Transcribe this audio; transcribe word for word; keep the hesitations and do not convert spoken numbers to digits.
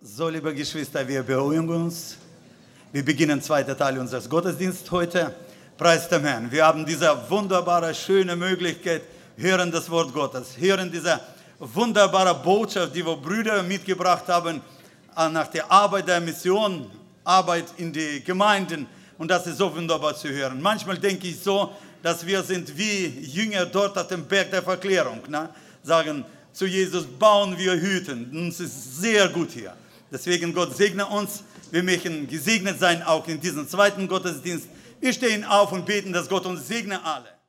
So, liebe Geschwister, wir beruhigen uns. Wir beginnen den zweiten Teil unseres Gottesdienstes heute. Preis dem Herrn. Wir haben diese wunderbare, schöne Möglichkeit, hören das Wort Gottes, hören diese wunderbare Botschaft, die wir Brüder mitgebracht haben, nach der Arbeit der Mission, Arbeit in die Gemeinden. Und das ist so wunderbar zu hören. Manchmal denke ich so, dass wir sind wie Jünger dort auf dem Berg der Verklärung. Ne? Sagen zu Jesus, bauen wir Hütten. Uns ist sehr gut hier. Deswegen Gott segne uns. Wir möchten gesegnet sein, auch in diesem zweiten Gottesdienst. Wir stehen auf und beten, dass Gott uns segne alle.